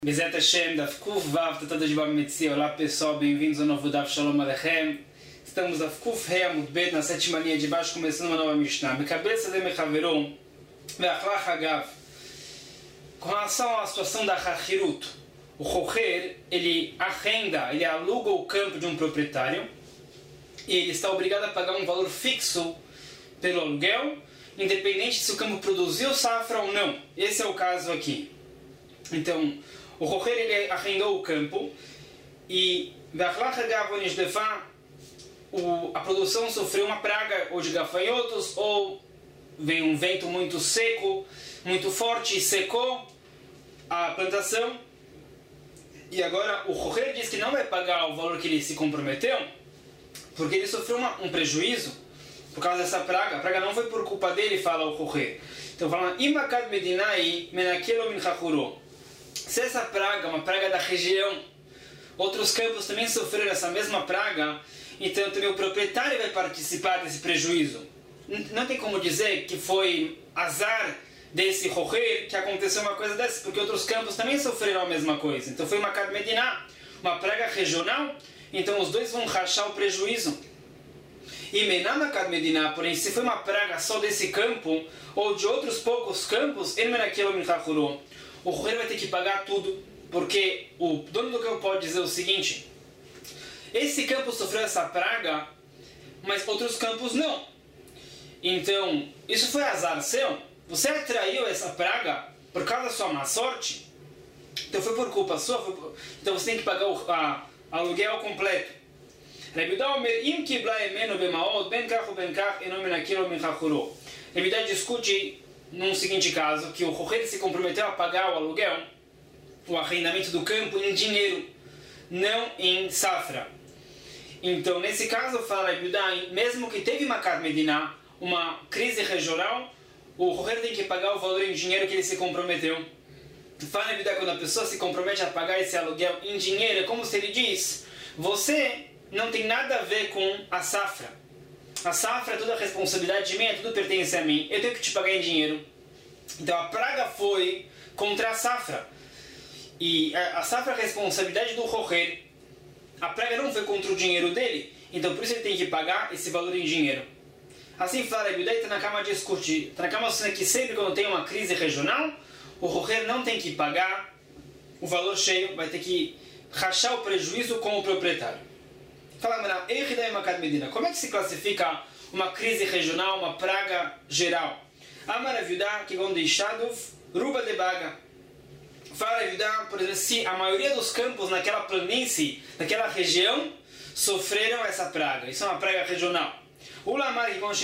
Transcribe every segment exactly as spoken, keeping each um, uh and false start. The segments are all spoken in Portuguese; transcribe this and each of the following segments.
Bezerra Hashem, Daf Kuf Vav, Tratado de Baba Metzia. Olá pessoal, bem-vindos ao novo Daf Shalom Alechem. Estamos Daf Kuf Rei Amud Bet, na sétima linha de baixo, começando uma nova Mishnah. Mekabeça de Mechaveron, Ve'achlach Agav. Com relação à situação da Chachirut, o Chocher, ele arrenda, ele aluga o campo de um proprietário e ele está obrigado a pagar um valor fixo pelo aluguel, independente se o campo produziu safra ou não. Esse é o caso aqui. Então, o Chocher, ele arrendou o campo e a produção sofreu uma praga ou de gafanhotos, ou veio um vento muito seco, muito forte e secou a plantação. E agora o Chocher diz que não vai pagar o valor que ele se comprometeu, porque ele sofreu uma, um prejuízo por causa dessa praga. A praga não foi por culpa dele, fala o Chocher. Então fala, Imakad Medinai Menakelo Min Chachuro. Se essa praga, uma praga da região, outros campos também sofreram essa mesma praga, então também o proprietário vai participar desse prejuízo. Não tem como dizer que foi azar desse Chocher que aconteceu uma coisa dessa, porque outros campos também sofreram a mesma coisa. Então foi uma Makad Mediná, uma praga regional, então os dois vão rachar o prejuízo. E Mená Makad Mediná, porém, se foi uma praga só desse campo, ou de outros poucos campos, ele Menakelo Min Chachuro, o Chocher vai ter que pagar tudo, porque o dono do campo pode dizer o seguinte: esse campo sofreu essa praga, mas outros campos não. Então, isso foi azar seu? Você atraiu essa praga por causa da sua má sorte? Então foi por culpa sua? Por... Então você tem que pagar o a, aluguel completo. Rebidá discute num seguinte caso, que o Chocher se comprometeu a pagar o aluguel, o arrendamento do campo, em dinheiro, não em safra. Então, nesse caso, fala Rebidá, mesmo que teve uma Makad Mediná, uma crise regional, o Chocher tem que pagar o valor em dinheiro que ele se comprometeu. Fala Rebidá, quando a pessoa se compromete a pagar esse aluguel em dinheiro, é como se ele diz: você não tem nada a ver com a safra. A safra é toda a responsabilidade de mim, é tudo pertence a mim. Eu tenho que te pagar em dinheiro. Então a praga foi contra a safra. E a, a safra é a responsabilidade do Chocher. A praga não foi contra o dinheiro dele. Então por isso ele tem que pagar esse valor em dinheiro. Assim fala a Bíblia, Tanakama discute. Tanakama ensina que sempre quando tem uma crise regional, o Chocher não tem que pagar o valor cheio, vai ter que rachar o prejuízo com o proprietário. Fala, como é que se classifica uma crise regional, uma praga geral? Amaravidá, que vão deixado, ruba de baga. Fala, por exemplo, se a maioria dos campos naquela planície, naquela região, sofreram essa praga. Isso é uma praga regional. Ula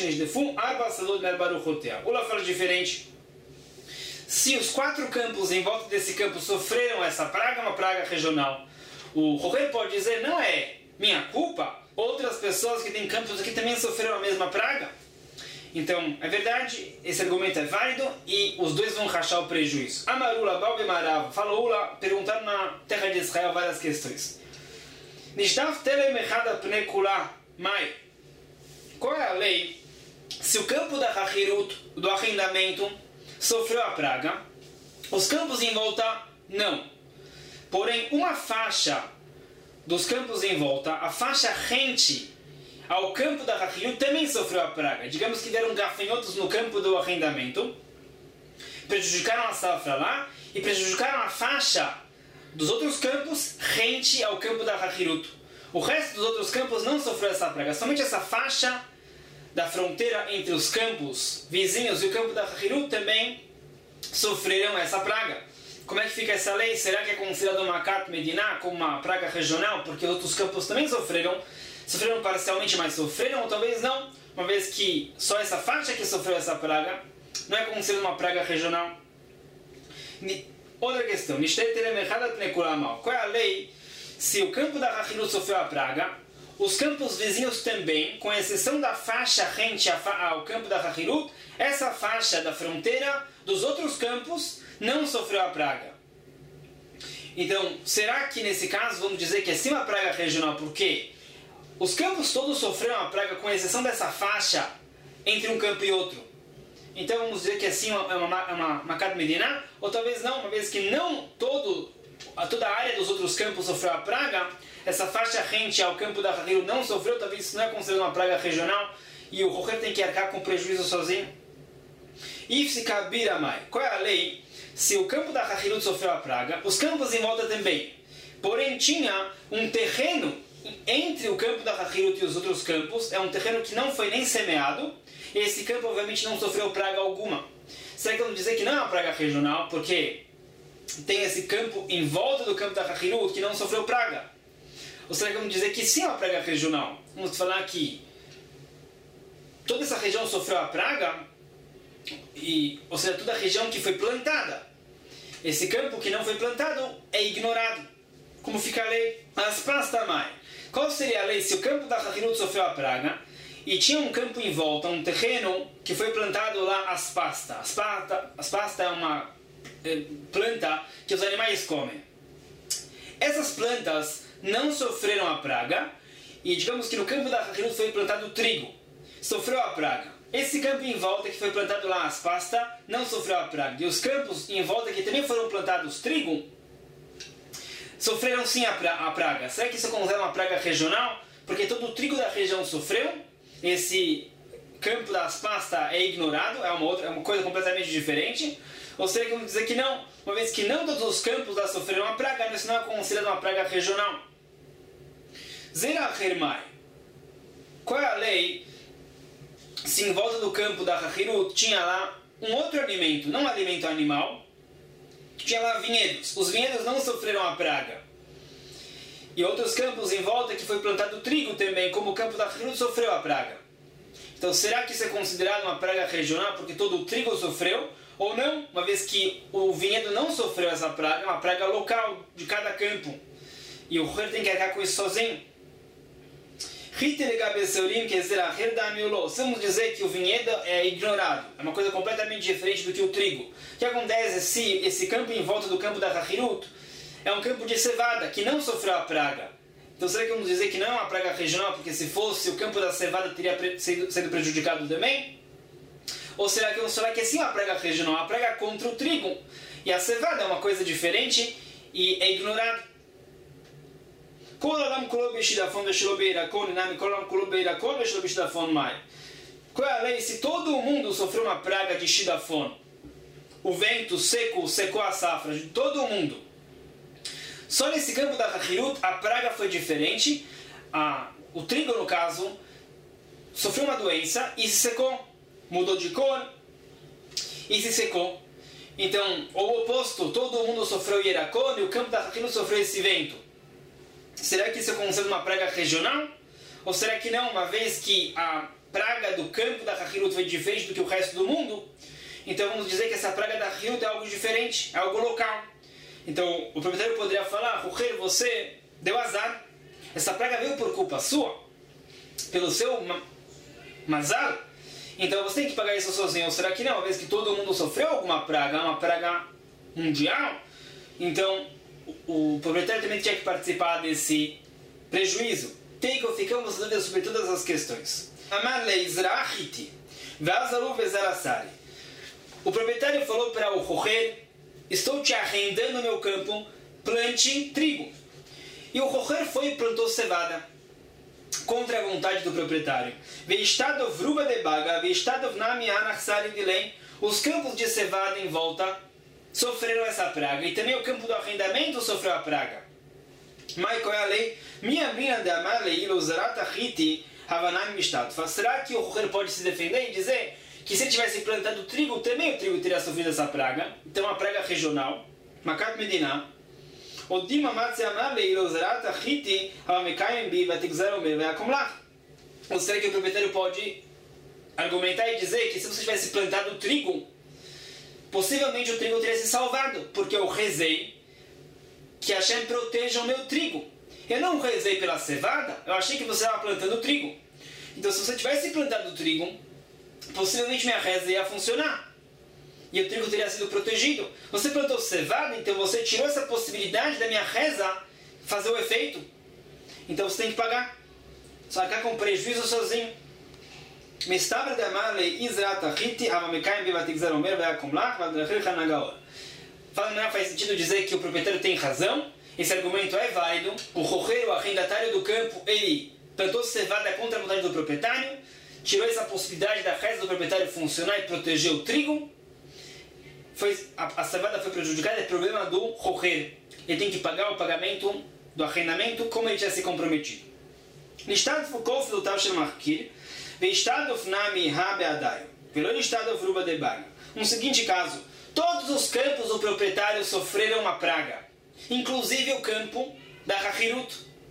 fala diferente. Se os quatro campos em volta desse campo sofreram essa praga, é uma praga regional. O Chocher pode dizer, não é minha culpa, outras pessoas que têm campos aqui também sofreram a mesma praga. Então, é verdade, esse argumento é válido e os dois vão rachar o prejuízo. Amarula, Balbe Marav, falou Ula, perguntaram na terra de Israel várias questões. Nishtaf Telem Echada Pnekula Mai. Qual é a lei se o campo da Chachirut, do arrendamento, sofreu a praga, os campos em volta não. Porém, uma faixa dos campos em volta, a faixa rente ao campo da Chachirut também sofreu a praga. Digamos que deram gafanhotos no campo do arrendamento, prejudicaram a safra lá e prejudicaram a faixa dos outros campos rente ao campo da Chachirut. O resto dos outros campos não sofreu essa praga. Somente essa faixa da fronteira entre os campos vizinhos e o campo da Chachirut também sofreram essa praga. Como é que fica essa lei? Será que é considerado uma Makad Mediná, como uma praga regional? Porque outros campos também sofreram. Sofreram parcialmente, mas sofreram, ou talvez não. Uma vez que só essa faixa que sofreu essa praga não é considerada uma praga regional. Outra questão. Qual é a lei se o campo da Chachirut sofreu a praga? Os campos vizinhos também, com exceção da faixa rente ao campo da Chachirut, essa faixa da fronteira dos outros campos não sofreu a praga. Então, será que nesse caso vamos dizer que é sim uma praga regional? Porque os campos todos sofreram a praga, com exceção dessa faixa entre um campo e outro. Então vamos dizer que assim é uma, uma, uma Makad Mediná, ou talvez não, uma vez que não todo toda a área dos outros campos sofreu a praga, essa faixa rente ao campo da Hahirut não sofreu, talvez isso não é considerado uma praga regional, e o Rocher tem que arcar com prejuízo sozinho. Ifsika biramai. Qual é a lei? Se o campo da Hahirut sofreu a praga, os campos em volta também. Porém, tinha um terreno entre o campo da Hahirut e os outros campos, é um terreno que não foi nem semeado, e esse campo obviamente não sofreu praga alguma. Será que vamos dizer que não é uma praga regional, porque tem esse campo em volta do campo da Hahirut que não sofreu praga? Ou será que vamos dizer que sim é uma praga regional? Vamos falar que toda essa região sofreu a praga, e, ou seja, toda a região que foi plantada. Esse campo que não foi plantado é ignorado. Como fica a lei? As pastamai. Qual seria a lei se o campo da Hahirut sofreu a praga e tinha um campo em volta, um terreno que foi plantado lá as pasta? As pasta, as pasta é uma é, planta que os animais comem. Essas plantas não sofreram a praga e digamos que no campo da Hahirut foi plantado trigo. Sofreu a praga. Esse campo em volta que foi plantado lá as pasta não sofreu a praga. E os campos em volta que também foram plantados trigo sofreram sim a, pra a praga. Será que isso é considerado uma praga regional? Porque todo o trigo da região sofreu, esse campo das pasta é ignorado, é uma, outra, é uma coisa completamente diferente. Ou será que vamos dizer que não? Uma vez que não todos os campos lá sofreram a praga, isso não é considerado uma praga regional. Zera Hermai. Qual é a lei? Se em volta do campo da Hahirut tinha lá um outro alimento, não um alimento animal, tinha lá vinhedos. Os vinhedos não sofreram a praga. E outros campos em volta que foi plantado trigo também, como o campo da Hahirut sofreu a praga. Então será que isso é considerado uma praga regional porque todo o trigo sofreu? Ou não, uma vez que o vinhedo não sofreu essa praga, é uma praga local de cada campo. E o Rocher tem que arcar com isso sozinho. Vamos dizer que o vinhedo é ignorado, é uma coisa completamente diferente do que o trigo. O que acontece se esse campo em volta do campo da Hahirut é um campo de cevada que não sofreu a praga? Então será que vamos dizer que não é uma praga regional porque se fosse o campo da cevada teria sido prejudicado também? Ou será que vamos falar que é sim uma praga regional, uma praga contra o trigo? E a cevada é uma coisa diferente e é ignorado. Qual é a lei se todo mundo sofreu uma praga de shidafon? O vento seco secou a safra de todo o mundo. Só nesse campo da Hahirut a praga foi diferente. Ah, o trigo, no caso, sofreu uma doença e se secou. Mudou de cor e se secou. Então, o oposto, todo mundo sofreu Yeracon e o campo da Hahirut sofreu esse vento. Será que isso é considerado uma praga regional? Ou será que não, uma vez que a praga do campo da Hahirut foi diferente do que o resto do mundo? Então vamos dizer que essa praga da Hahirut é algo diferente, é algo local. Então o proprietário poderia falar: Rocher, você deu azar. Essa praga veio por culpa sua, pelo seu ma mazal. Então você tem que pagar isso sozinho. Ou será que não, uma vez que todo mundo sofreu alguma praga, uma praga mundial? Então o, o proprietário também tinha que participar desse prejuízo. Teiko, ficamos dúvidas sobre todas as questões. O proprietário falou para o Rocher: estou te arrendando no meu campo, plante trigo. E o Rocher foi e plantou cevada, contra a vontade do proprietário. Os campos de cevada em volta sofreram essa praga, e também o campo do arrendamento sofreu a praga. Mas qual é a lei? Será que o Rocher pode se defender e dizer que se ele tivesse plantado trigo, também o trigo teria sofrido essa praga? Então é uma praga regional. Makat Medina. Ou será que o proprietário pode argumentar e dizer que se você tivesse plantado trigo, possivelmente o trigo teria se salvado, porque eu rezei que Hashem proteja o meu trigo. Eu não rezei pela cevada, eu achei que você estava plantando trigo. Então se você tivesse plantado trigo, possivelmente minha reza ia funcionar e o trigo teria sido protegido. Você plantou cevada, então você tirou essa possibilidade da minha reza fazer o efeito. Então você tem que pagar. Só ficar com prejuízo sozinho. Fala, não faz sentido dizer que o proprietário tem razão? Esse argumento é válido. O rocheiro, o arrendatário do campo, ele plantou cevada contra a vontade do proprietário, tirou essa possibilidade da reza do proprietário funcionar e proteger o trigo. Foi, a, a cevada foi prejudicada, é problema do rocheiro. Ele tem que pagar o pagamento do arrendamento como ele tinha se comprometido. Nistad Fukov do Tav Shel Machkir, Veistad Ofnami Habe Adayo, Velo Nistad Ofruba de Baga. Um seguinte caso, todos os campos do proprietário sofreram uma praga, inclusive o campo da Hachirut.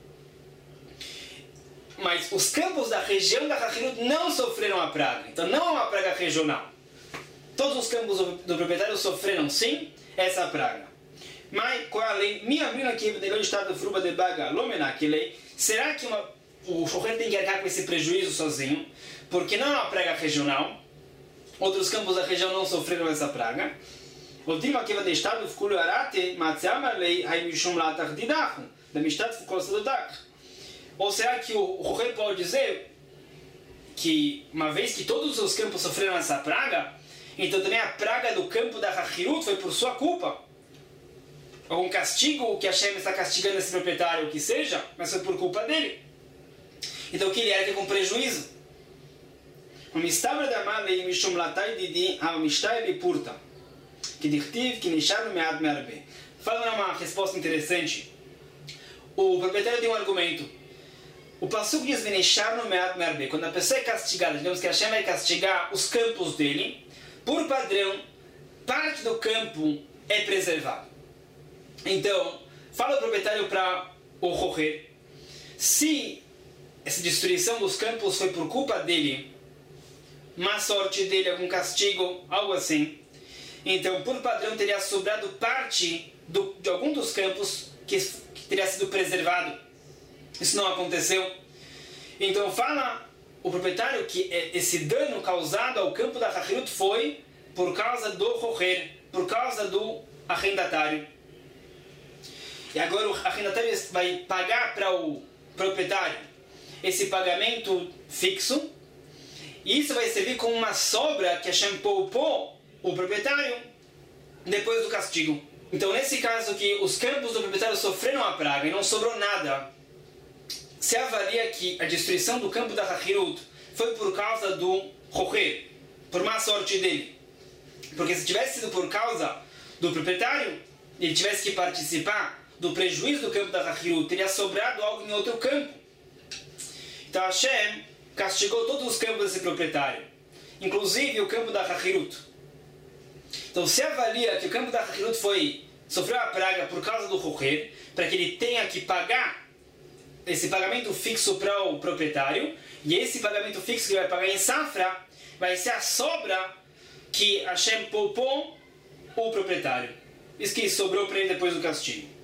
Mas os campos da região da Hachirut não sofreram a praga, então não é uma praga regional. Todos os campos do, do proprietário sofreram sim essa praga. Mas qual é a lei? Minha brina que deu estado de fruba de baga, lomena que lei. Será que uma, o chofer tem que arcar com esse prejuízo sozinho? Porque não é uma praga regional. Outros campos da região não sofreram essa praga. O tema que vai de estado ficou arate, matziama lei, hai mishum latach didachu, da mistad ficou sedotach. Ou será que o chofer pode dizer que uma vez que todos os campos sofreram essa praga, então também a praga do campo da Hachirut foi por sua culpa? Algum castigo que Hashem está castigando esse proprietário, o que seja, mas foi por culpa dele. Então o que ele era que com prejuízo? O mistabra da malei mishum latai didi a mistai li purta que dirtiv que nishar mead merbe. Fala uma resposta interessante. O proprietário tem um argumento. O pasuk diz venishar no mead merbe. Quando a pessoa é castigada, digamos que Hashem vai castigar os campos dele, por padrão, parte do campo é preservado. Então, fala o proprietário para o rocher, se essa destruição dos campos foi por culpa dele, má sorte dele, algum castigo, algo assim, então, por padrão, teria sobrado parte do, de algum dos campos que, que teria sido preservado. Isso não aconteceu. Então, fala o proprietário que esse dano causado ao campo da Hachirut foi por causa do rocher, por causa do arrendatário. E agora o arrendatário vai pagar para o proprietário esse pagamento fixo, e isso vai servir como uma sobra que Hashem poupou o proprietário depois do castigo. Então, nesse caso que os campos do proprietário sofreram a praga e não sobrou nada, se avalia que a destruição do campo da Hachirut foi por causa do rocher, por má sorte dele. Porque se tivesse sido por causa do proprietário, ele tivesse que participar do prejuízo do campo da Hachirut, teria sobrado algo em outro campo. Então Hashem castigou todos os campos desse proprietário, inclusive o campo da Hachirut. Então se avalia que o campo da Hachirut foi, sofreu a praga por causa do rocher, para que ele tenha que pagar esse pagamento fixo para o proprietário, e esse pagamento fixo que ele vai pagar em safra vai ser a sobra que Hashem poupou o proprietário. Isso que sobrou para ele depois do castigo.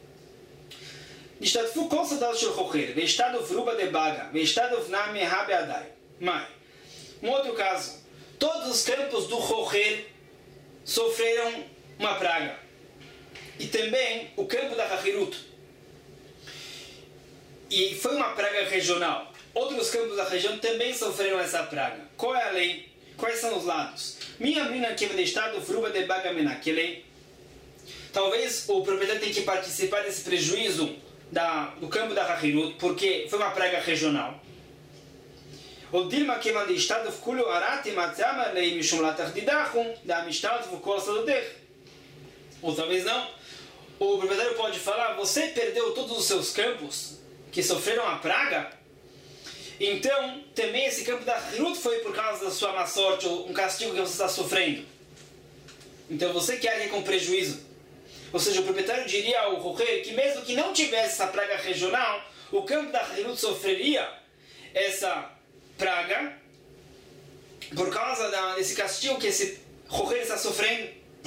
השתתפו כל שדות של חוכר, והשתתף רובה דבגה, והשתתף נמי habe adai. Mas, um outro caso, todos os campos do Rocher sofreram uma praga. E também o campo da Hachirut. E foi uma praga regional. Outros campos da região também sofreram essa praga. Qual é a lei? Quais são os lados? Minha mina que vai deixar do fruba de baga mena, que lei? Talvez o proprietário tenha que participar desse prejuízo Da, do campo da Hachirut, porque foi uma praga regional. O Dilma que manda estado ficou arate matzama lei mishum latach didachum da amistad ficou saluter. Ou talvez não. O proprietário pode falar: você perdeu todos os seus campos que sofreram a praga, então também esse campo da Hachirut foi por causa da sua má sorte ou um castigo que você está sofrendo. Então você quer ir com prejuízo. Ou seja, o proprietário diria ao rocher que mesmo que não tivesse essa praga regional, o campo da Hachirut sofreria essa praga por causa da, desse castigo que esse rocher está sofrendo.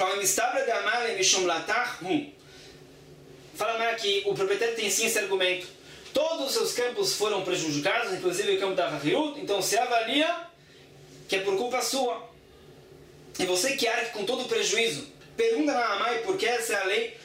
Fala que o proprietário tem sim esse argumento. Todos os seus campos foram prejudicados, inclusive o campo da Hachirut, então se avalia que é por culpa sua. E você que arque com todo o prejuízo. Pergunta na Amai porque essa é a lei.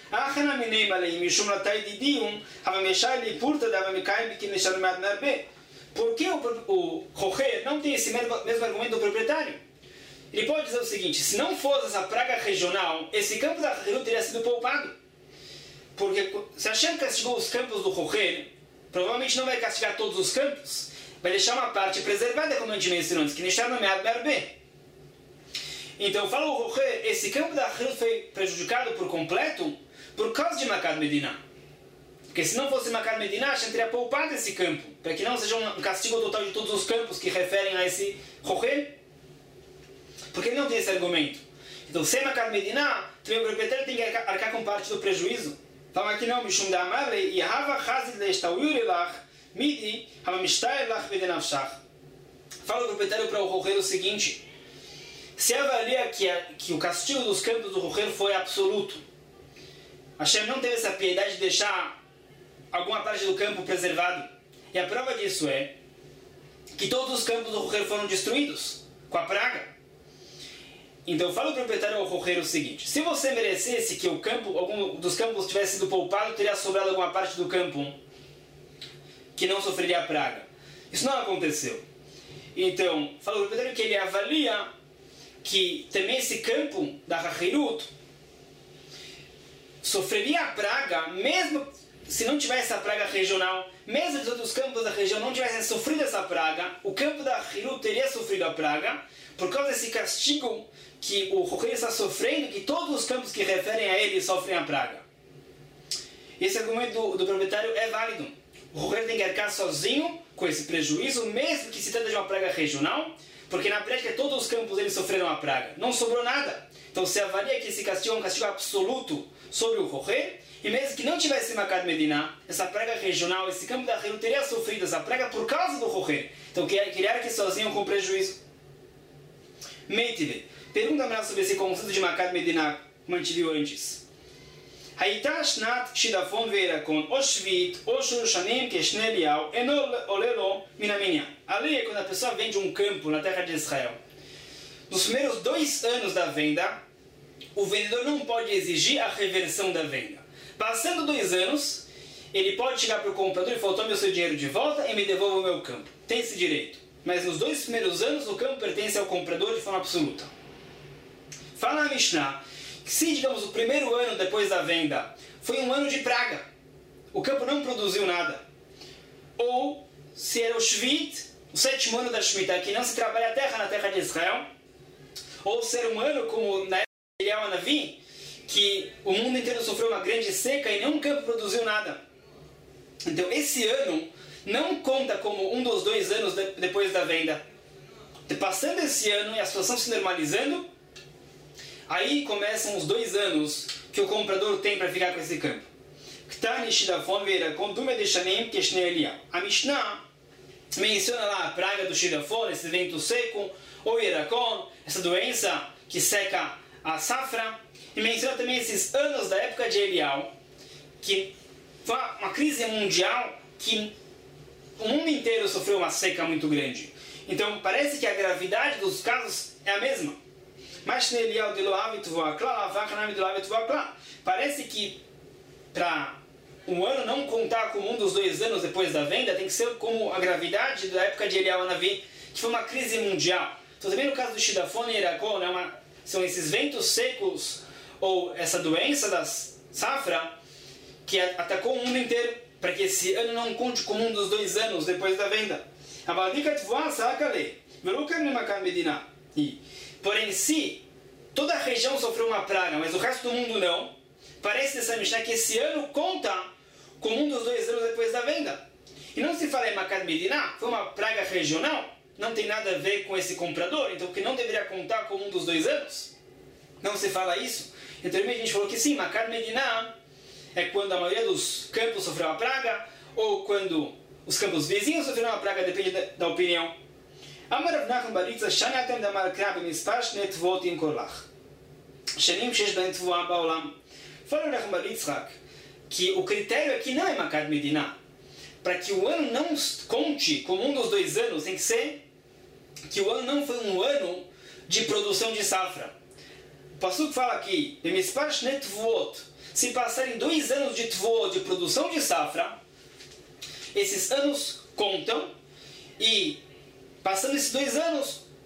Por que o, o rocher não tem esse mesmo, mesmo argumento do proprietário? ele pode dizer o seguinte: se não fosse essa praga regional, esse campo da Hachirut teria sido poupado. Porque se Hashem castigou os campos do Rocher, provavelmente não vai castigar todos os campos, vai deixar uma parte preservada, como a gente mencionou antes, que deixar nomeado Berbé. Então, fala o Rocher, esse campo da Hachirut foi prejudicado por completo por causa de Makad Medina. Porque se não fosse Makad Medina, Hashem teria poupado esse campo, para que não seja um castigo total de todos os campos que referem a esse Rocher. Porque ele não tem esse argumento. Então, sem Makad Medina, também o proprietário tem que arcar, arcar com parte do prejuízo. Fala aqui não, Mishum da Amale, e Hava Chazid Leishtauyurilach, Midi, Hava Mishtayelach Vedenavshach. Fala o proprietário para o Rocher o seguinte: se avalia que, a, que o castigo dos campos do Rocher foi absoluto, Hashem não teve essa piedade de deixar alguma parte do campo preservado. E a prova disso é que todos os campos do Rocher foram destruídos com a praga. Então fala o proprietário ao Rocher o seguinte: se você merecesse que o campo, algum dos campos tivesse sido poupado, teria sobrado alguma parte do campo que não sofreria a praga. Isso não aconteceu. Então, fala o proprietário que ele avalia que também esse campo da Hachirut sofreria a praga, mesmo se não tivesse a praga regional, mesmo se os outros campos da região não tivessem sofrido essa praga, o campo da Hachirut teria sofrido a praga, por causa desse castigo que o Rocher está sofrendo, que todos os campos que referem a ele sofrem a praga. Esse argumento do, do proprietário é válido. O Rocher tem que arcar sozinho com esse prejuízo, mesmo que se trata de uma praga regional, porque na prática todos os campos eles sofreram a praga. Não sobrou nada. Então se avalia que esse castigo é um castigo absoluto sobre o Rocher, e mesmo que não tivesse Makad Medina, essa praga regional, esse campo da Hachirut teria sofrido essa praga por causa do Rocher. Então queria arcar sozinho com prejuízo. Meitive, pergunta melhor sobre esse conceito de Makad Medina, como a gente viu antes. Haita Shnat Shidafon Veirakon Oshvit Oshur Shanim Keshne Eliau Enol Olelo Minaminya. Ali é quando a pessoa vende um campo na terra de Israel. Nos primeiros dois anos da venda, o vendedor não pode exigir a reversão da venda. Passando dois anos, ele pode chegar para o comprador e falar: tome o seu dinheiro de volta e me devolva o meu campo. Tem esse direito. Mas nos dois primeiros anos, o campo pertence ao comprador de forma absoluta. Fala a Mishnah que se, digamos, o primeiro ano depois da venda foi um ano de praga, o campo não produziu nada, ou se era o Shvit, o sétimo ano da Shemitah, que não se trabalha a terra na terra de Israel, ou ser um ano como na época de Eliyahu Hanavi, que o mundo inteiro sofreu uma grande seca e nenhum campo produziu nada. Então esse ano não conta como um dos dois anos de, depois da venda. E passando esse ano e a situação se normalizando, aí começam os dois anos que o comprador tem para ficar com esse campo. A Mishnah menciona lá a praga do Shidafon, esse vento seco, ou Irakon, essa doença que seca a safra, e menciona também esses anos da época de Eliyahu, que foi uma crise mundial que o mundo inteiro sofreu uma seca muito grande. Então parece que a gravidade dos casos é a mesma. Mas parece que para um ano não contar como um dos dois anos depois da venda, tem que ser como a gravidade da época de Eliyahu Hanavi, que foi uma crise mundial. Então também no caso do Shidafon e Irakon, né, uma, são esses ventos secos ou essa doença da safra que atacou o mundo inteiro, para que esse ano não conte como um dos dois anos depois da venda. Porém, se toda a região sofreu uma praga, mas o resto do mundo não, parece nessa Mishnah que esse ano conta como um dos dois anos depois da venda. E não se fala em Makad Medina, foi uma praga regional, não tem nada a ver com esse comprador, então que não deveria contar como um dos dois anos. Não se fala isso. Então a gente falou que sim, Makad Medina é quando a maioria dos campos sofreu uma praga, ou quando os campos vizinhos sofreram uma praga, depende da, da opinião. Amar Rav Nachman bar Yitzchak, Shani atem damar krab b'mispar shnei tvot im korlach. Shanim shesh ben tvoah ba'olam. Fala o Rav Nachman bar Yitzchak que o critério aqui não é Makad Medina. Para que o ano não conte como um dos dois anos, tem que ser que o ano não foi um ano de produção de safra. O Pasuk fala aqui, b'mispar shnei tvot. Se passarem dois anos de tvot, de produção de safra, esses anos contam, e passando esses dois anos,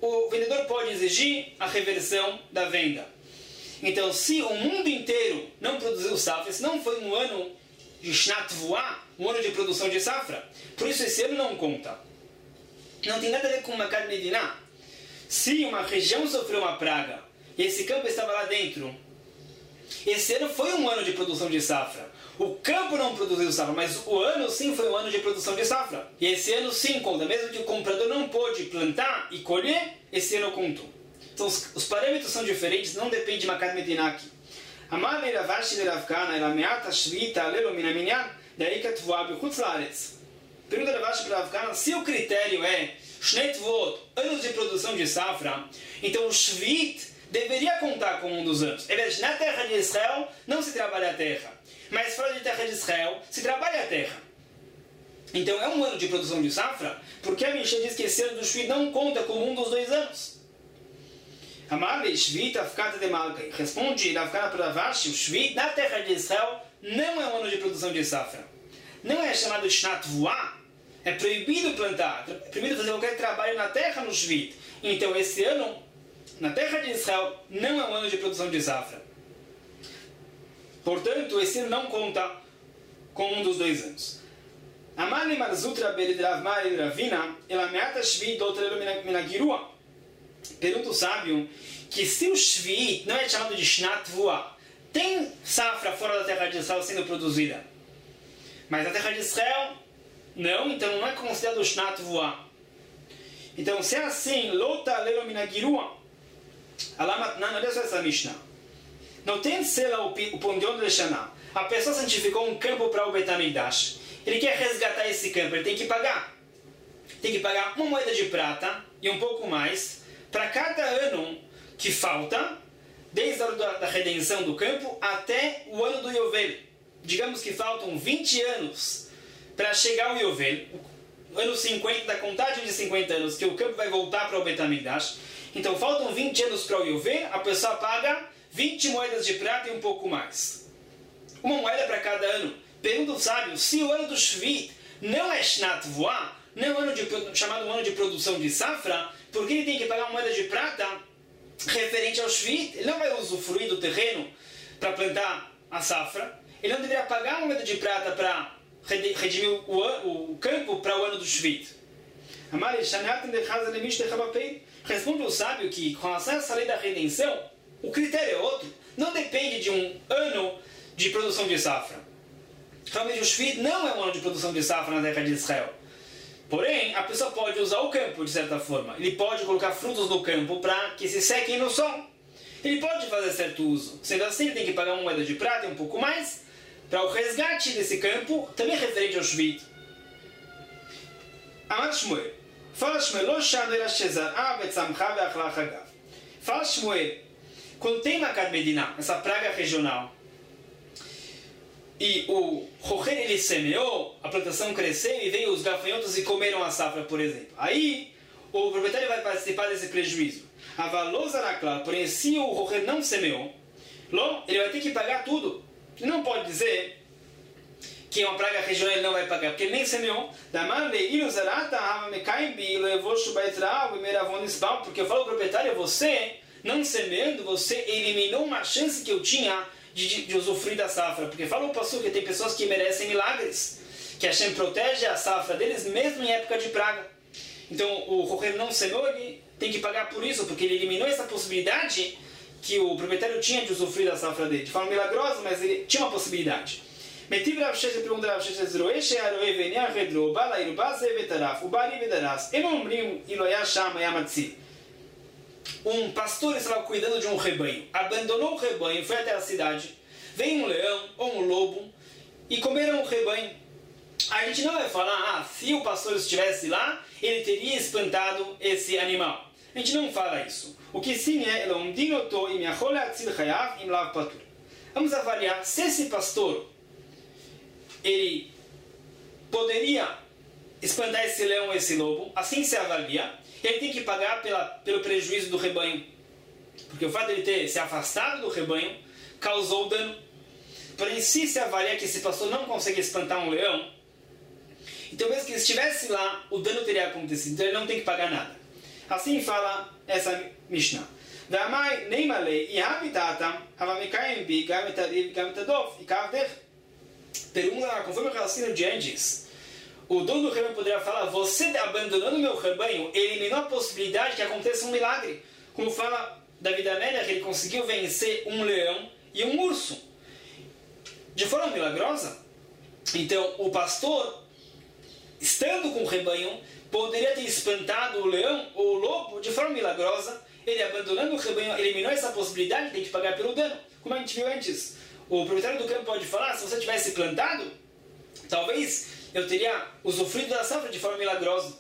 o vendedor pode exigir a reversão da venda. Então, se o mundo inteiro não produziu safra, se não foi um ano de Shnat Tevuah, um ano de produção de safra, por isso esse ano não conta. Não tem nada a ver com uma Makad Mediná. Se uma região sofreu uma praga e esse campo estava lá dentro, esse ano foi um ano de produção de safra. O campo não produziu safra, mas o ano sim foi um ano de produção de safra. E esse ano sim conta. Mesmo que o comprador não pôde plantar e colher, esse ano contou. Então os, os parâmetros são diferentes, não depende de Makad Mediná aqui. Amar le Ravashi le Rav Kana era meata shvita alelo min haminyan daí que Tevuah b'chutz laaretz. Pergunta Ravashi para Rav Kana, se o critério é Shnei Tevuot, anos de produção de safra, então o Shvit deveria contar como um dos anos. É verdade, na terra de Israel não se trabalha a terra, mas fora de terra de Israel se trabalha a terra. Então é um ano de produção de safra, porque a Mishnah diz que esse ano do Shvit não conta como um dos dois anos. Amale Shvit Afkata de Malkai. Responde Rav Kana para Ravashi, o Shvit na terra de Israel não é um ano de produção de safra. Não é chamado Shnat Tevuah. É proibido plantar, é proibido fazer qualquer trabalho na terra no Shvit. Então esse ano, na terra de Israel, não é um ano de produção de safra. Portanto, esse ano não conta com um dos dois anos. Amali Marzutra Berid Rav Mari Ravina, ela meata Shvit doutrelo minagirua. Pergunta o sábio que se o Shvit não é chamado de Shnat Tevuah, tem safra fora da terra de Israel sendo produzida, mas na terra de Israel não, então não é considerado Shnat Tevuah. Então se é assim, Lota Lelo Minagirua, Alamatnan, olha só essa Mishnah. Não tem sela o Pondion de Shana. A pessoa santificou um campo para o Bet HaMikdash. Ele quer resgatar esse campo, ele tem que pagar. Tem que pagar uma moeda de prata e um pouco mais para cada ano que falta, desde a hora da, da redenção do campo até o ano do Yovel. Digamos que faltam vinte anos para chegar ao Yovel, o ano cinquenta, da contagem de cinquenta anos, que o campo vai voltar para o Bet HaMikdash. Então faltam vinte anos para o Yovel, a pessoa paga vinte moedas de prata e um pouco mais. Uma moeda para cada ano. Pergunta o sábio, se o ano do Shvit não é Shnat Tevuah, não é um ano de, chamado um ano de produção de safra, por que ele tem que pagar uma moeda de prata referente ao Shvit? Ele não vai usufruir do terreno para plantar a safra. Ele não deveria pagar uma moeda de prata para redimir o, o campo para o ano do Shvit. Responde o sábio que, com relação a essa lei da redenção, o critério é outro. Não depende de um ano de produção de safra. Realmente o Shvit não é um ano de produção de safra na terra de Israel. Porém, a pessoa pode usar o campo de certa forma. Ele pode colocar frutos no campo para que se sequem no sol. Ele pode fazer certo uso. Sendo assim, ele tem que pagar uma moeda de prata e um pouco mais para o resgate desse campo, também referente ao Shvit. Amar Shmuel. Fala Shmuel, lo shanu era shezar'a vetzamcha ve'achla chagav. Fala Shmuel, quando tem Makad Mediná, essa praga regional, e o rocher ele semeou, a plantação cresceu e veio os gafanhotos e comeram a safra, por exemplo. Aí o proprietário vai participar desse prejuízo. Porém, se o rocher não semeou, ele vai ter que pagar tudo. Ele não pode dizer que é uma praga regional, ele não vai pagar, porque ele nem semeou. Porque eu falo ao proprietário, você não semeando, você eliminou uma chance que eu tinha De, de, de usufruir da safra, porque fala o pastor que tem pessoas que merecem milagres, que a Hashem protege a safra deles mesmo em época de praga. Então o rocher não semeou, ele tem que pagar por isso, porque ele eliminou essa possibilidade que o proprietário tinha de usufruir da safra dele. De forma milagrosa, mas ele tinha uma possibilidade. Metiv Rav Sheshet pergunta Rav Sheshet, Roeshe Aroe Venia Redro, Bala Irubaz Evetaraf, Ubari Vedaras, Enomrim Iloya Shama Yamatzi. Um pastor estava cuidando de um rebanho, abandonou o rebanho, foi até a cidade, veio um leão ou um lobo e comeram o rebanho. A gente não vai falar, ah, se o pastor estivesse lá, ele teria espantado esse animal. A gente não fala isso. O que sim é, vamos avaliar se esse pastor ele poderia espantar esse leão ou esse lobo, assim se avalia. Ele tem que pagar pela, pelo prejuízo do rebanho. Porque o fato de ele ter se afastado do rebanho causou dano. Porém, se se avalia que esse pastor não consegue espantar um leão, então mesmo que ele estivesse lá, o dano teria acontecido. Então ele não tem que pagar nada. Assim fala essa Mishnah. Ve'amai neimalei ihabitatam havamikayim bi gam etariv gam etadov ikavdech. Pergunta, conforme o raciocínio de antes, o dono do rebanho poderia falar: você abandonando meu rebanho eliminou a possibilidade que aconteça um milagre. Como fala David Amélia, que ele conseguiu vencer um leão e um urso de forma milagrosa. Então, o pastor, estando com o rebanho, poderia ter espantado o leão ou o lobo de forma milagrosa. Ele, abandonando o rebanho, eliminou essa possibilidade, tem que pagar pelo dano. Como a gente viu antes, o proprietário do campo pode falar: se você tivesse plantado, talvez eu teria usufruído da safra de forma milagrosa.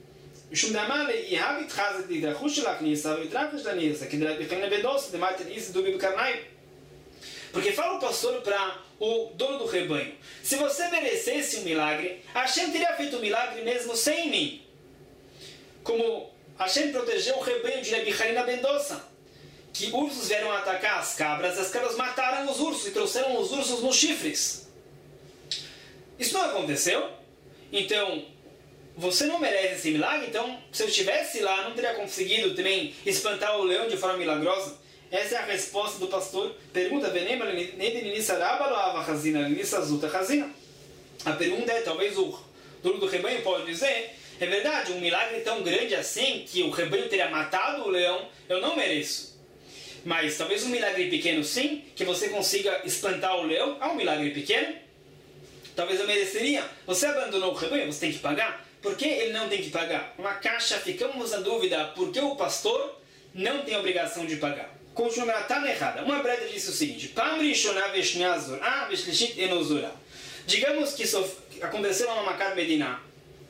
Porque fala o pastor para o dono do rebanho: se você merecesse um milagre, Hashem teria feito um milagre mesmo sem mim. Como Hashem protegeu o rebanho de Rabi Harina Bendossa, que ursos vieram atacar as cabras, as cabras mataram os ursos e trouxeram os ursos nos chifres. Isso não aconteceu. Então, você não merece esse milagre. Então, se eu estivesse lá, não teria conseguido também espantar o leão de forma milagrosa. Essa é a resposta do pastor. Pergunta: a pergunta é, talvez o dono do rebanho pode dizer: é verdade, um milagre tão grande assim, que o rebanho teria matado o leão, eu não mereço. Mas talvez um milagre pequeno sim, que você consiga espantar o leão, é um milagre pequeno. Talvez eu mereceria. Você abandonou o rebanho, você tem que pagar. Por que ele não tem que pagar? Uma caixa, ficamos na dúvida, por que o pastor não tem a obrigação de pagar? Continua a estar errada. Uma breta disse o seguinte: digamos que aconteceu lá no Makar Medina.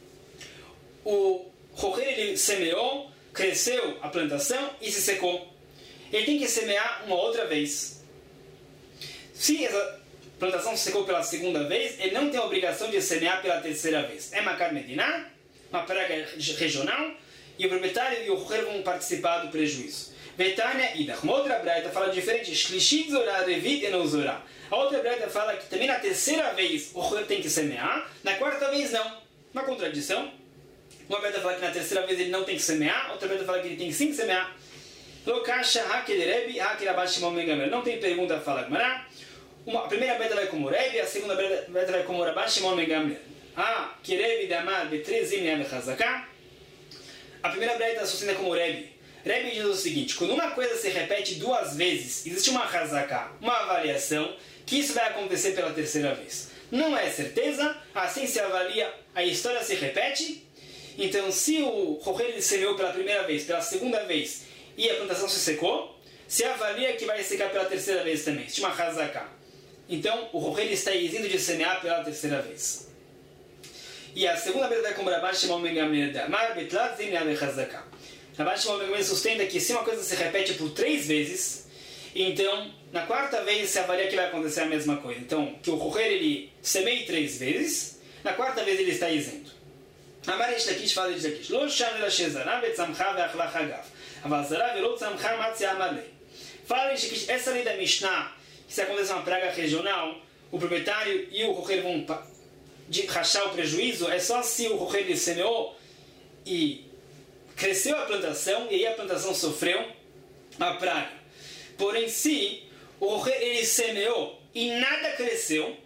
O rocher ele semeou, cresceu a plantação e se secou. Ele tem que semear uma outra vez. Se essa plantação se secou pela segunda vez, ele não tem a obrigação de semear pela terceira vez. É Makar Medina, uma praga regional, e o proprietário e o rocher vão participar do prejuízo. Betânia Idach. Uma outra breta fala diferente: Shlishit Zorah, Revit e Zorah. A outra breta fala que também na terceira vez o rocher tem que semear, na quarta vez não. Uma contradição. Uma breta fala que na terceira vez ele não tem que semear, outra breta fala que ele tem sim que semear. Lokasha Hakel Rebi, Hakel Abba Shimon ben Gamliel. Não tem pergunta, fala Gemara. A primeira breta vai como Rebi, a segunda breta vai como Abba Shimon ben Gamliel. Ah, que Rebi damar betrezim yam chazaká. A primeira breta sustenta como Rebi. Rebi diz o seguinte: quando uma coisa se repete duas vezes, existe uma chazaká, uma avaliação, que isso vai acontecer pela terceira vez. Não é certeza, assim se avalia, a história se repete. Então, se o rocher semeou pela primeira vez, pela segunda vez, e a plantação se secou, se avalia que vai secar pela terceira vez também. Existe uma chazaká. Então, o rocher está isento de semear pela terceira vez. E a segunda vez vai como Rabbi Shimon ben Gamliel damar betlat zim yam chazaká. Rabbi Shimon ben Gamliel sustenta que se uma coisa se repete por três vezes, então, na quarta vez se avalia que vai acontecer a mesma coisa. Então, que o rocher ele semeie três vezes, na quarta vez ele está isento. Amar Reish Lakish fala de Lakish: Lo sham ela shezara vetzamcha ve'achla chagav, aval zara ve'lo tzamcha matzia amalei. Fala Reish Lakish, essa lei da Mishnah, que se acontecer uma praga regional, o proprietário e o rocher vão rachar o prejuízo, é só se o rocher ele semeou e cresceu a plantação, e aí a plantação sofreu a praga. Porém, se o rocher ele semeou e nada cresceu,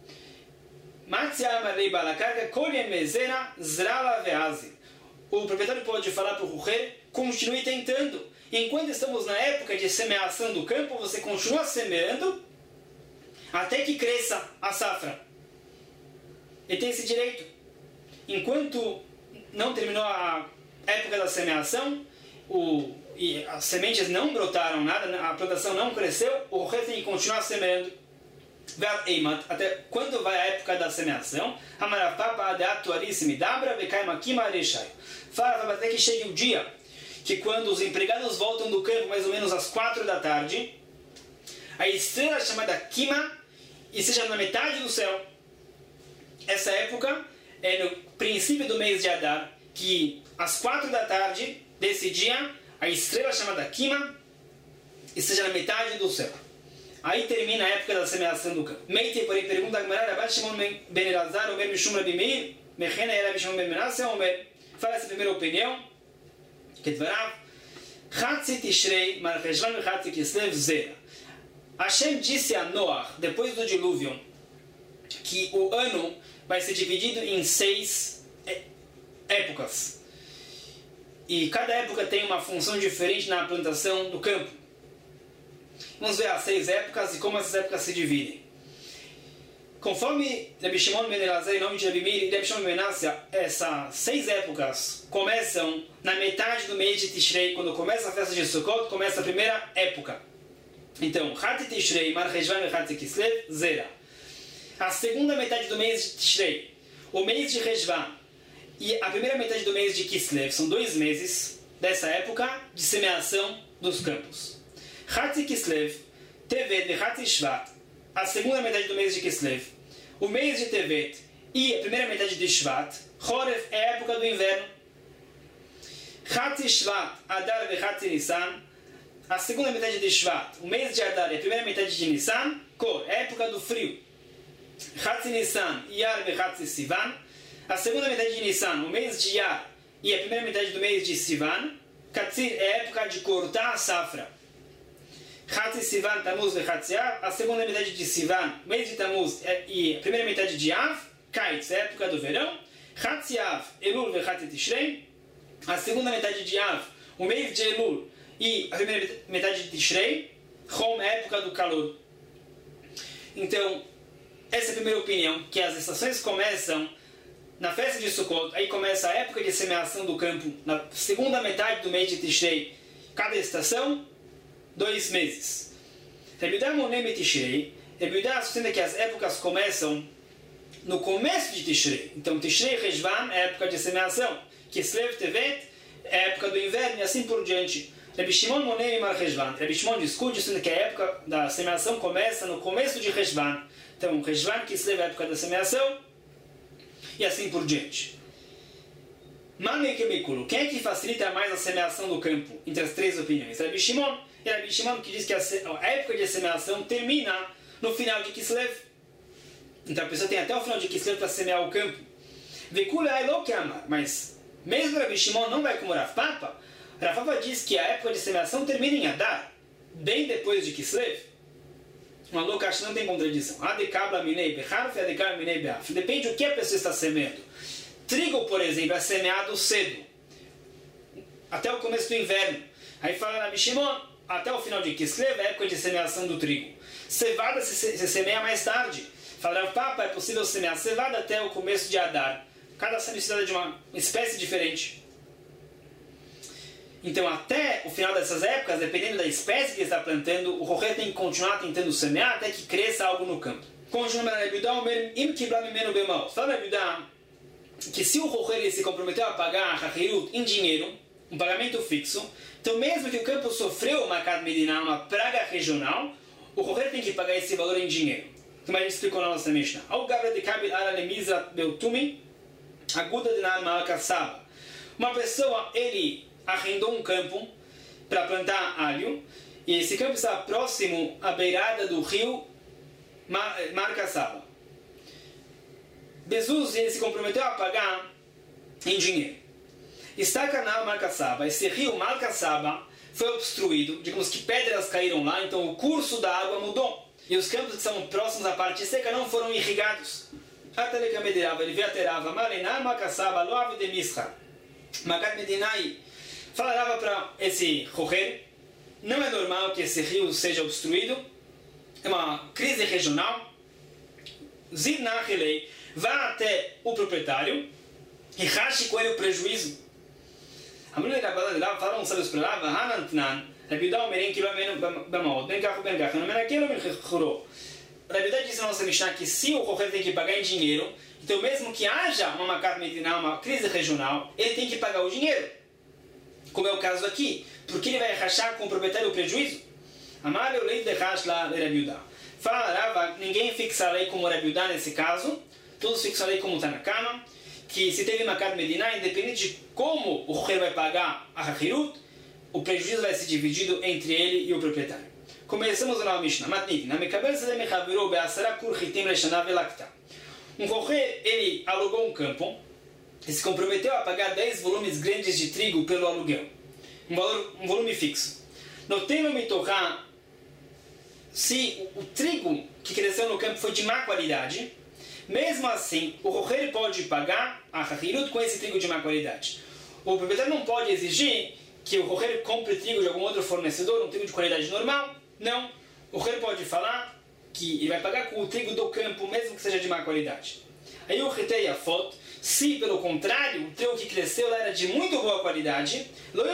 o proprietário pode falar para o rocher: continue tentando. Enquanto estamos na época de semeação do campo, você continua semeando até que cresça a safra. Ele tem esse direito. Enquanto não terminou a época da semeação, o, e as sementes não brotaram nada, a plantação não cresceu, o rocher tem que continuar semeando. Até quando vai a época da semeação? Fala até que chegue o dia que, quando os empregados voltam do campo mais ou menos às quatro da tarde, a estrela chamada Kima esteja na metade do céu. Essa época é no princípio do mês de Adar, que às quatro da tarde desse dia a estrela chamada Kima esteja na metade do céu. Aí termina a época da semeação do campo. Meite, porém, pergunta a Gemara: Rabbi Shimon ben Elazar, Omer Mishum Rabi Meir, Mechena era Rabbi Shimon ben Menasseh, Omer. Fala essa primeira opinião. Kedvarav, Hatzi Tishrei, Mar Cheshvan Hatzi Kislev Zera. Hashem disse a Noah, depois do dilúvio, que o ano vai ser dividido em seis épocas. E cada época tem uma função diferente na plantação do campo. Vamos ver as seis épocas e como essas épocas se dividem. Conforme Rabbi Shimon ben Elazar, em nome de Rabbi Meir e Rabbi Shimon ben Yochai, essas seis épocas começam na metade do mês de Tishrei. Quando começa a festa de Sukkot, começa a primeira época. Então, Hati Tishrei, Mar Cheshvan e Hati Kislev, Zera. A segunda metade do mês de Tishrei, o mês de Cheshvan e a primeira metade do mês de Kislev, são dois meses dessa época de semeação dos campos. Hati Kislev, Tevet e Hati Shvat, a segunda metade do mês de Kislev, o mês de Tevet e a primeira metade de Shvat, Choref é a época do inverno. Hati Shvat, Adar e Hati Nissan, a segunda metade de Shvat, o mês de Adar e a primeira metade de Nissan, Kor, é a época do frio. Hati Nissan, Iyar e Hati Sivan, a segunda metade de Nissan, o mês de Iyar e a primeira metade do mês de Sivan, Katzir é a época de cortar a safra. Hati Sivan, Tamuz e Hati Av, a segunda metade de Sivan, o mês de Tamuz e a primeira metade de Av, Kaitz, é a época do verão. Hati Av, Elul e Hati Tishrei, a segunda metade de Av, o mês de Elul e a primeira metade de Tishrei, Chom é a época do calor. Então, essa é a primeira opinião, que as estações começam na festa de Sukkot, aí começa a época de semeação do campo, na segunda metade do mês de Tishrei. Cada estação, dois meses. Rabbi Yehuda Monem Tishrei, Rabbi Yehuda sustenta que as épocas começam no começo de Tishrei. Então, Tishrei Cheshvan é a época de semeação, Kislev Tevet é a época do inverno e assim por diante. Rabbi Shimon Monem Mar Cheshvan, Rabbi Shimon discute sustenta que a época da semeação começa no começo de Cheshvan. Então, Cheshvan, Kislev é a época da semeação e assim por diante. Quem é que facilita mais a semeação do campo? Entre as três opiniões, Rabbi Shimon e Rabbi Shimon, que diz que a época de semeação termina no final de Kislev. Então a pessoa tem até o final de Kislev para semear o campo. Mas mesmo Rabbi Shimon não vai como Rav Papa. Rav Papa diz que a época de semeação termina em Adar, bem depois de Kislev. Uma louca acha que não tem contradição. Depende do que a pessoa está semeando. Trigo, por exemplo, é semeado cedo, até o começo do inverno. Aí fala Rabbi Shimon, até o final de Kislev é a época de semeação do trigo. Cevada se, se semeia mais tarde. Fala Rav Papa, é possível semear cevada até o começo de Adar. Cada ano precisa de uma espécie diferente. Então, até o final dessas épocas, dependendo da espécie que ele está plantando, o rocher tem que continuar tentando semear até que cresça algo no campo. Continua Rabbi Yehuda, fala Rabbi Yehuda que se o rocher se comprometeu a pagar a Hachirut em dinheiro, um pagamento fixo, então mesmo que o campo sofreu uma Makat Medina, uma praga regional, o rocher tem que pagar esse valor em dinheiro. Como a gente explicou na nossa Mishnah. Ao Gabra de Kabil Ara Lemisa Beltumi, Aguda de Nar Malakassaba. Uma pessoa, ele arrendou um campo para plantar alho, e esse campo está próximo à beirada do rio Marcassaba. Bezuz, ele se comprometeu a pagar em dinheiro. Está canal Marcassaba, esse rio Marcassaba foi obstruído, digamos que pedras caíram lá, então o curso da água mudou. E os campos que são próximos à parte seca não foram irrigados. Ele veio a terava, Mariná Marcassaba, Loave de Misra. Makat Medinai falava para esse rocher, não é normal que esse rio seja obstruído, é uma crise regional. Zid Nachelei, vá até o proprietário e rache com ele o prejuízo. A mulher da Kabbalah de lá fala um sábio para lá, Hanantnan, Rabbi Yehuda Omerim Kilo Amenu Bamaot, Ben Kachu Ben Kachu, não é aquilo que chorou. Rabbi Yehuda disse na nossa Mishnah que se o rocher tem que pagar em dinheiro, então mesmo que haja uma Makat Medina, uma crise regional, ele tem que pagar o dinheiro. Como é o caso aqui, porque ele vai rachar com o proprietário o prejuízo? Amar o leite de rash lá de Rabbi Yehuda. Fala Rava, ninguém fixa a lei como Rabbi Yehuda nesse caso, todos fixam a lei como está na cama, que se teve Makat Medina, independente de como o rocher vai pagar a Hachirut, o prejuízo vai ser dividido entre ele e o proprietário. Começamos na Mishnah. Matnik, na Mekabel Sedem Mechavirou Be'asara Kurchitim Leshana Velakta. Um rocher, ele alugou um campo e se comprometeu a pagar dez volumes grandes de trigo pelo aluguel. um, valor, um volume fixo. Noteno mitochá, se o, o trigo que cresceu no campo foi de má qualidade, mesmo assim, o rocher pode pagar a hachirut com esse trigo de má qualidade. O proprietário não pode exigir que o rocher compre trigo de algum outro fornecedor, um trigo de qualidade normal. Não. O rocher pode falar que ele vai pagar com o trigo do campo, mesmo que seja de má qualidade. Aí o retei a foto. Se, pelo contrário, o trigo que cresceu lá era de muito boa qualidade,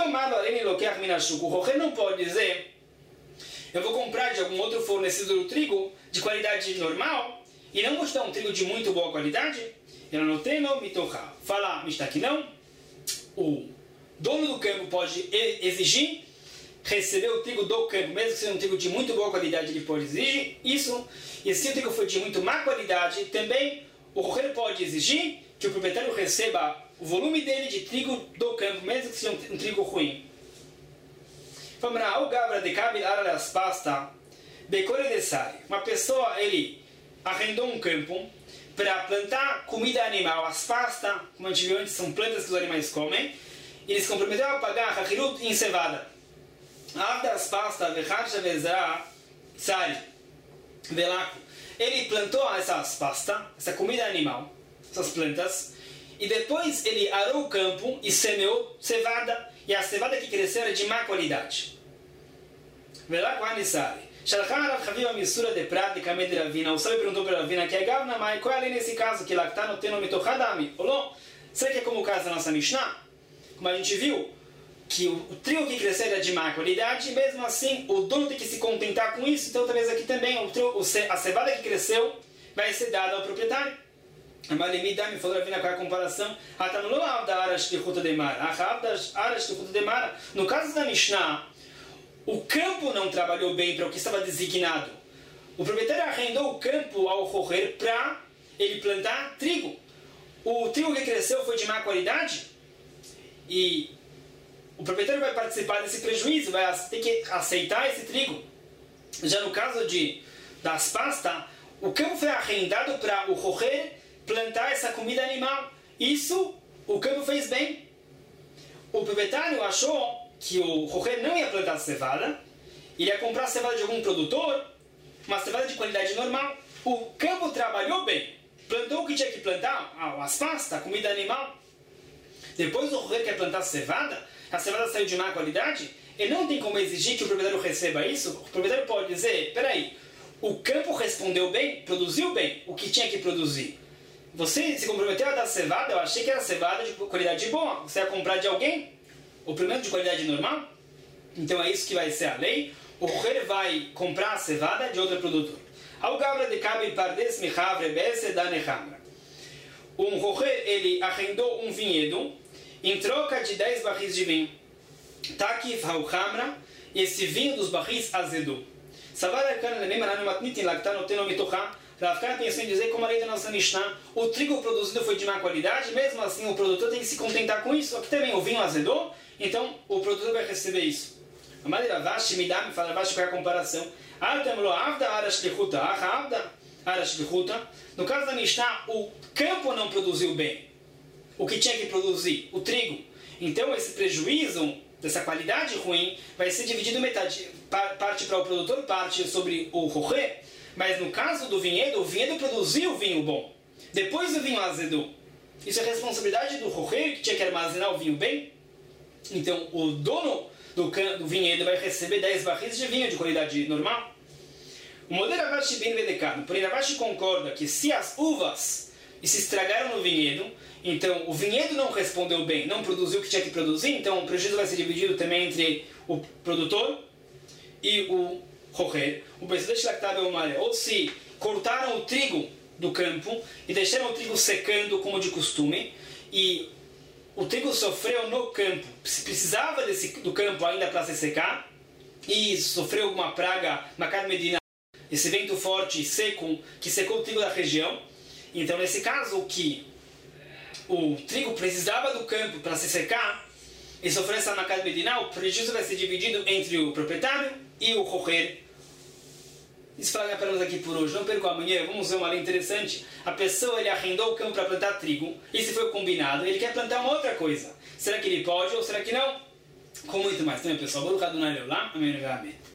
o rocher não pode dizer: eu vou comprar de algum outro fornecedor o trigo de qualidade normal e não vou te dar um trigo de muito boa qualidade. Eu não tenho mitochá. Fala, está aqui não. O dono do campo pode exigir receber o trigo do campo, mesmo que seja um trigo de muito boa qualidade, ele pode exigir isso. E se o trigo for de muito má qualidade, também o rocher pode exigir que o proprietário receba o volume dele de trigo do campo, mesmo que seja um, um trigo ruim. Uma pessoa, ele arrendou um campo para plantar comida animal. As pastas, como a gente viu antes, são plantas que os animais comem. Ele se comprometeu a pagar a hachirut em cevada. Ele plantou essas pastas, essa comida animal, essas plantas, e depois ele arou o campo e semeou cevada, e a cevada que cresceu era de má qualidade. O sábio perguntou para Ravina que é Gavna, mas qual é a lei nesse caso? Que Lactá não tem nome Tochadami? Olá, será que é como o caso da nossa Mishnah? Como a gente viu, que o, o trigo que cresceu era de má qualidade, e mesmo assim o dono tem que se contentar com isso. Então talvez aqui também o trigo, o, a cevada que cresceu vai ser dada ao proprietário. A Malemida me falou Ravina, qual é a comparação? No caso da Mishnah, o campo não trabalhou bem para o que estava designado. O proprietário arrendou o campo ao rocher para ele plantar trigo. O trigo que cresceu foi de má qualidade e o proprietário vai participar desse prejuízo, vai ter que aceitar esse trigo. Já no caso de, das pastas, o campo foi arrendado para o rocher plantar essa comida animal. Isso o campo fez bem. O proprietário achou que o rocher não ia plantar cevada, ele ia comprar cevada de algum produtor, uma cevada de qualidade normal. O campo trabalhou bem, plantou o que tinha que plantar, as pastas, a comida animal. Depois o rocher quer plantar cevada, a cevada saiu de má qualidade, ele não tem como exigir que o proprietário receba isso. O proprietário pode dizer: peraí, o campo respondeu bem, produziu bem o que tinha que produzir. Você se comprometeu a dar cevada, eu achei que era cevada de qualidade boa, você ia comprar de alguém? O primeiro de qualidade normal? Então é isso que vai ser a lei. O rocher vai comprar a cevada de outro produtor. Um rocher, ele arrendou um vinhedo em troca de dez barris de vinho. Takif hauchamra, esse vinho dos barris azedou. Para ficar pensando em dizer como a lei da nossa Mishnah, o trigo produzido foi de má qualidade, mesmo assim o produtor tem que se contentar com isso. Aqui também o vinho azedou, então o produtor vai receber isso. A maneira Vashi me dá, me fala Vashi qual é a comparação. No caso da Mishnah, o campo não produziu bem o que tinha que produzir, o trigo. Então esse prejuízo dessa qualidade ruim vai ser dividido metade, parte para o produtor, parte sobre o rocher. Mas no caso do vinhedo, o vinhedo produziu o vinho bom. Depois o vinho azedou. Isso é responsabilidade do rocher, que tinha que armazenar o vinho bem. Então o dono do, can, do vinhedo vai receber dez barris de vinho de qualidade normal. O modelo Ravashi bem vedecado. Porém, Ravashi concorda que se as uvas se estragaram no vinhedo, então o vinhedo não respondeu bem, não produziu o que tinha que produzir, então o prejuízo vai ser dividido também entre o produtor e o rocher. O preço de lactável malha. Ou se cortaram o trigo do campo e deixaram o trigo secando como de costume, e o trigo sofreu no campo, se precisava desse, do campo ainda para se secar, e sofreu alguma praga, Makat Medina, esse vento forte e seco que secou o trigo da região. Então nesse caso o que o trigo precisava do campo para se secar e sofreu essa Makat Medina, o prejuízo vai ser dividido entre o proprietário e o rocher. Isso fala para nós aqui por hoje. Não perco amanhã, vamos ver uma lei interessante. A pessoa, ele arrendou o campo para plantar trigo, isso foi combinado, ele quer plantar uma outra coisa. Será que ele pode ou será que não? com muito mais também, pessoal. Baruch Adonai Leolam. Amém. Amém.